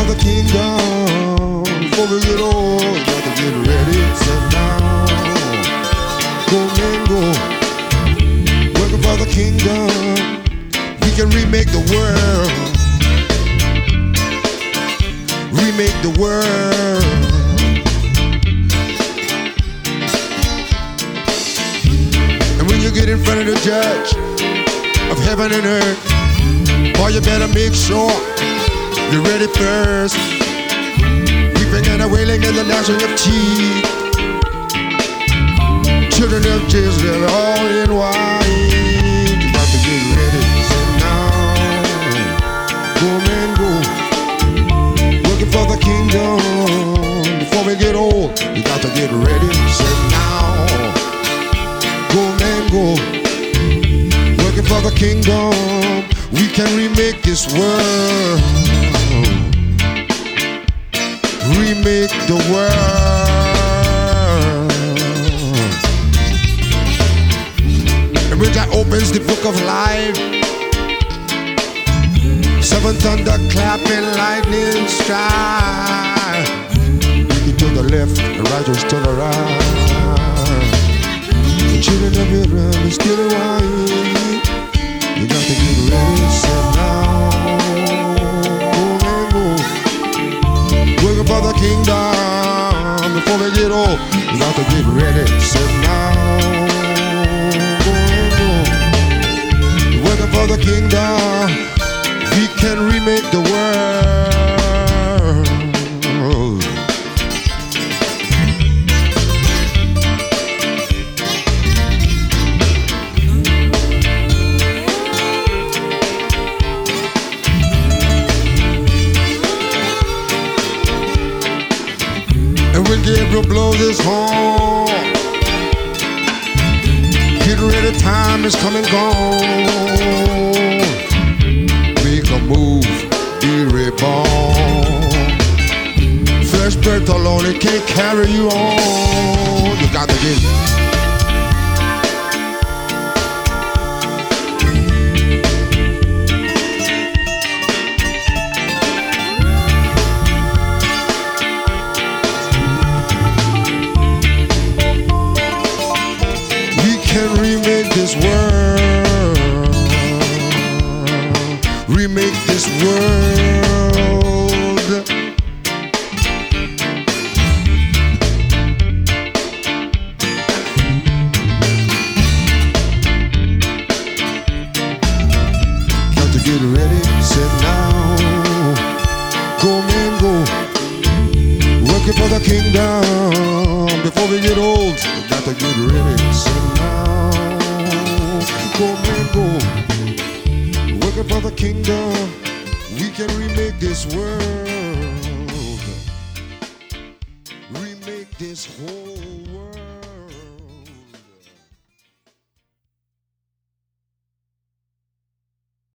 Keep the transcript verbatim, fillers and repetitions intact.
for the kingdom. Before we get old, got to get ready. Sit down, go and go. Working for the kingdom. We can remake the world. Remake the world. And when you get in front of the judge of heaven and earth, boy, you better make sure you're ready first. Weeping and a wailing and the gnashing of teeth. Children of Israel all in white. You got to get ready. So now, go man, go. Working for the kingdom. Before we get old, you got to get ready. So now, go man, go. Working for the kingdom. We can remake this world. Remake the world. And when that opens the book of life, seven thunder clapping, lightning strike. You to the left, the righteous to the right. The children of Israel is still alive. You got to get ready, sit now, go and go. Working for the kingdom. Before we get old, you got to get ready, sit now, go and go. Working for the kingdom. We can remake the world. And when Gabriel blows his horn, get ready, time is coming gone. Make a move, be reborn. Flesh birth alone, it can't carry you on. You got to get can remake this world. Remake this world. Got to get ready, sit now, go man, go. Working for the kingdom. Before we get old, we got to get ready, sit now, go man, go. Working for the kingdom. We can remake this world. Remake this whole